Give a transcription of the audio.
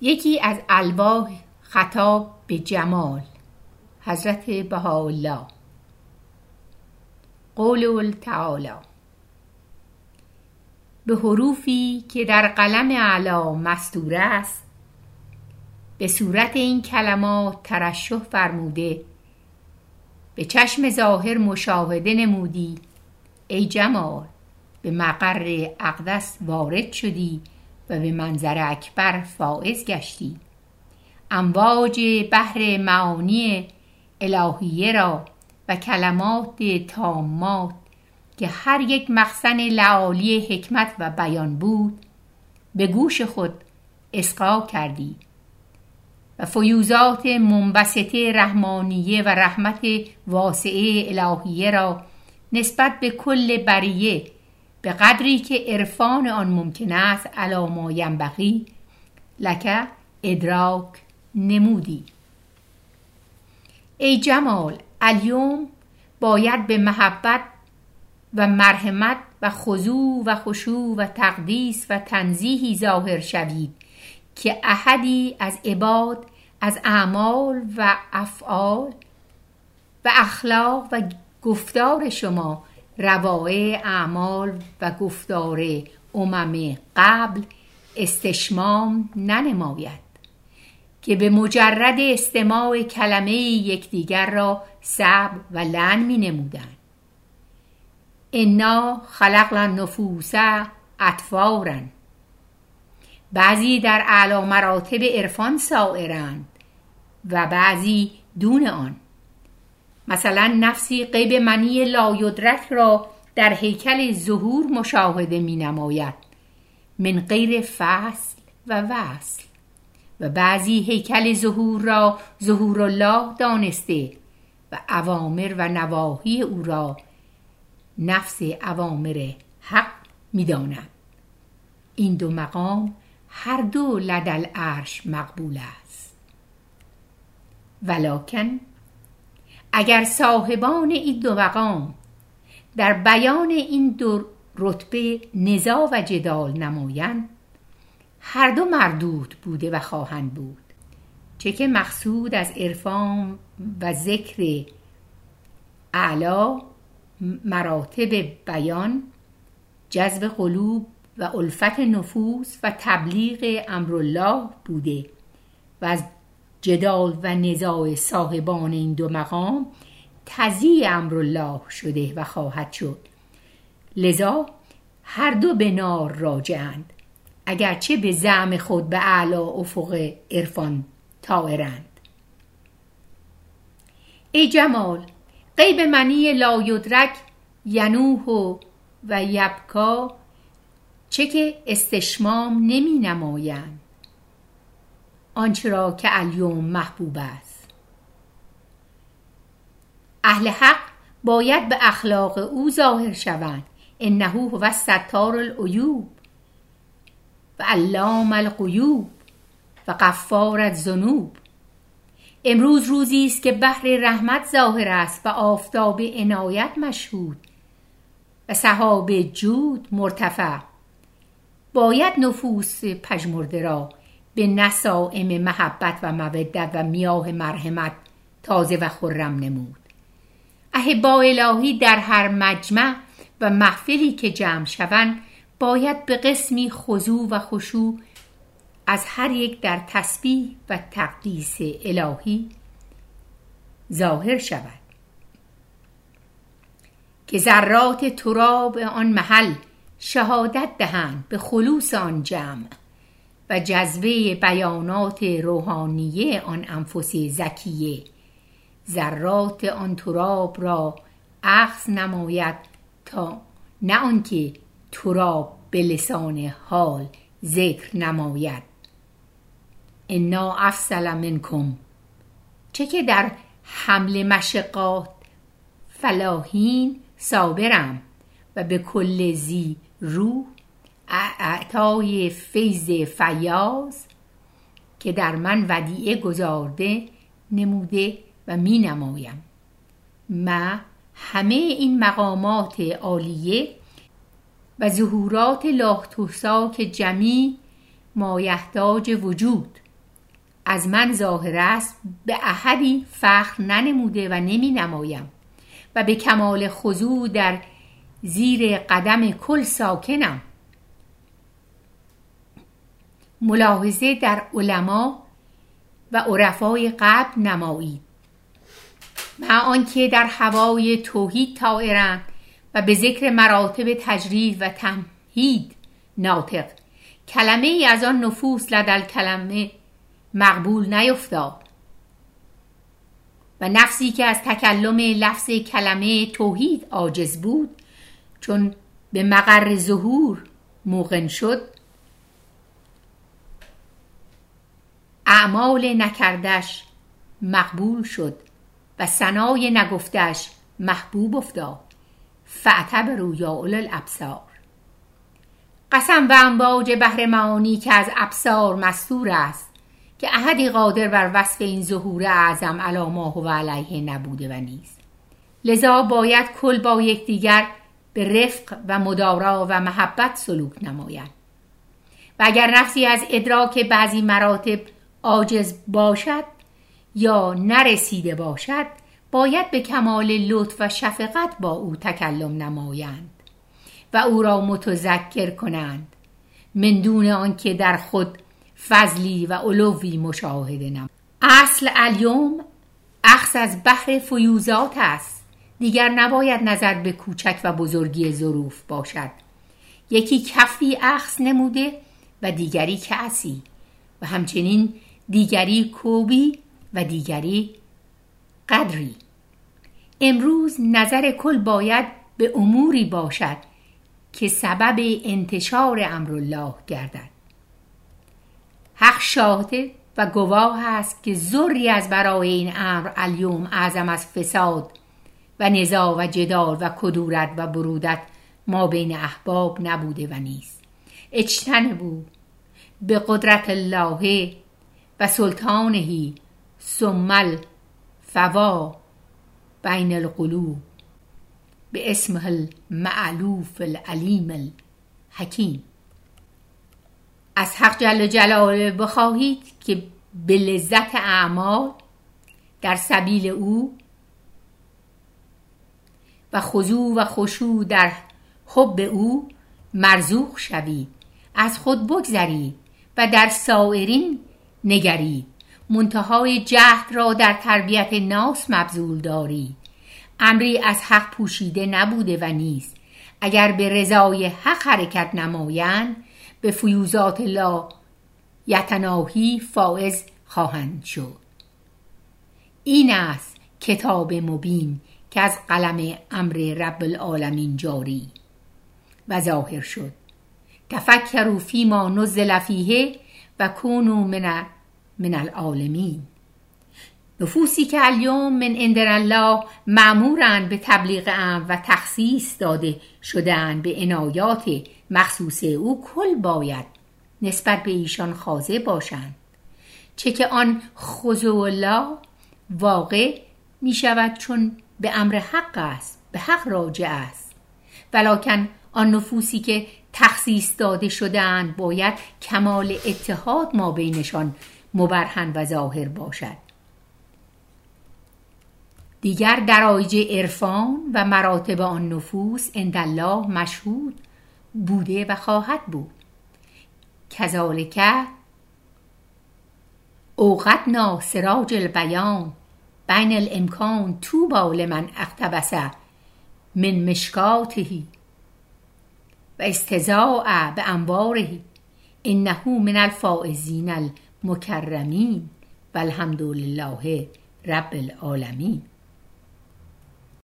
یکی از الواح خطاب به جمال، حضرت بهاءالله. قوله تعالی: به حروفی که در قلم اعلی مسطور است، به صورت این کلمات ترشح فرموده، به چشم ظاهر مشاهده نمودی. ای جمال، به مقر اقدس وارد شدی و به منظر اکبر فائز گشتی. امواج بحر معانی الهیه را و کلمات تامات که هر یک مخزن لعالی حکمت و بیان بود به گوش خود اصغا کردی و فیوزات منبسطه رحمانیه و رحمت واسعه الهیه را نسبت به کل بریه به قدری که عرفان آن ممکن است علی ما ینبغی لک ادراک نمودی. ای جمال، الیوم باید به محبت و مرحمت و خضوع و خشوع و تقدیس و تنزیهی ظاهر شوید که احدی از عباد از اعمال و افعال و اخلاق و گفتار شما روائع اعمال و گفتار امم قبل استشمام ننماید که به مجرد استماع کلمه یکدیگر را صبر و لعن می نمودند. انا خلقنا النفوس اطوارا. بعضی در اعلی مراتب عرفان سائرند و بعضی دون آن. مثلا نفسی غیب منی لایدرک را در هیکل ظهور مشاهده می نماید من غیر فصل و وصل، و بعضی هیکل ظهور را ظهور الله دانسته و اوامر و نواهی او را نفس اوامر حق می داند. این دو مقام هر دو لدل عرش مقبول است. ولکن اگر صاحبان این دو مقام در بیان این دو رتبه نزاع و جدال نمایند، هر دو مردود بوده و خواهند بود. چه که مقصود از عرفان و ذکر اعلی مراتب بیان جذب قلوب و الفت نفوس و تبلیغ امرالله بوده و از جدال و نزاع صاحبان این دو مقام تضییع امرالله شده و خواهد شد. لذا هر دو به نار راجعند، اگرچه به زعم خود به اعلی افق عرفان طائرند. ای جمال، غیب منی لایدرک ینوح و یبکا چه که استشمام نمی نمایند آنچه را که الیوم محبوب است. اهل حق باید به اخلاق او ظاهر شوند. انه هو ستار العیوب و علام الغیوب و غفار الذنوب. امروز روزی است که بحر رحمت ظاهر است و آفتاب عنایت مشهود و سحاب جود مرتفع. باید نفوس پژمرده را به نسائم محبت و مودت و میاه مرحمت تازه و خرم نمود. احباء الهی در هر مجمع و محفلی که جمع شوند باید به قسمی خضوع و خشوع از هر یک در تسبیح و تقدیس الهی ظاهر شود که ذرات تراب آن محل شهادت دهند به خلوص آن جمع و جذبه بیانات روحانیه آن انفس زکیه. ذرات آن تراب را اخذ نماید تا نه آنکه تراب به لسان حال ذکر نماید. انا افضل منکم، چه که در حمل مشقات فلاحین صابرم و به کل ذی روح اعطای فیض فیاض که در من ودیعه گذارده نموده و می نمایم. ما همه این مقامات عالیه و ظهورات لاحتوسا که جمیع ما یحتاج وجود از من ظاهر است به احدی فخر ننموده و نمی نمایم و به کمال خضوع در زیر قدم کل ساکنم. ملاحظه در علما و عرفای قبل نمایید، مع آنکه در هوای توحید طائرند و به ذکر مراتب تجرید و تمهید ناطق، کلمه ای از آن نفوس لدل کلمه مقبول نیفتاد و نفسی که از تکلم لفظ کلمه توحید عاجز بود، چون به مقر ظهور موقن شد، اعمال نکردش مقبول شد و ثنای نگفتش محبوب افتاد. فاعتبروا یا اولی الابصار. قسم به امواج بحر معانی که از ابصار مستور است که احدی قادر بر وصف این ظهور اعظم علی ما هو علیه نبوده و نیست. لذا باید کل با یکدیگر به رفق و مدارا و محبت سلوک نمایند و اگر نفسی از ادراک بعضی مراتب عاجز باشد یا نرسیده باشد، باید به کمال لطف و شفقت با او تکلم نمایند و او را متذکر کنند، من دون آنکه در خود فضلی و علوی مشاهده نمایند. اصل الیوم اخذ از بحر فیوزات است. دیگر نباید نظر به کوچک و بزرگی ظروف باشد. یکی کفی اخذ نموده و دیگری کأسی و همچنین دیگری کوبی و دیگری قدری. امروز نظر کل باید به اموری باشد که سبب انتشار امرالله گردد. حق شاهد و گواه است که ذری از برای این امر الیوم اعظم از فساد و نزاع و جدال و کدورت و برودت ما بین احباب نبوده و نیست. اجتنبوا به قدرت الله و سلطانه ثم الفوا بین القلوب به اسمه المعلوف العلیم الحکیم. از حق جل جلاله بخواهید که به لذت اعمال در سبیل او و خضوع و خشوع در حب او مرزوق شوید. از خود بگذرید و در سایرین نگرید. منتهای جهد را در تربیت ناس مبذول دارید. امری از حق پوشیده نبوده و نیست. اگر به رضای حق حرکت نمایند، به فیوزات لا یتناهی فائز خواهند شد. این است کتاب مبین که از قلم امر رب العالمین جاری و ظاهر شد. تفکروا فیما نزل فیه و کونوا من العالمین. نفوسی که الیوم من عند الله مأمورند به تبلیغ امر و تخصیص داده شده‌اند به عنایات مخصوص او، کل باید نسبت به ایشان خاضع باشند، چه که آن خضوع الله واقع می شود چون به امر حق است، به حق راجع است. ولکن آن نفوسی که تخصیص داده شده‌اند باید کمال اتحاد ما بینشان مبرهن و ظاهر باشد. دیگر درایج عرفان و مراتب آن نفوس عند الله مشهود بوده و خواهد بود. کذالک اوقدنا سراج البیان بین الامکان طوبی لمن اقتبس من مشکاته و استضاء بانواره انه من الفائزین المکرمین والحمد لله رب العالمین.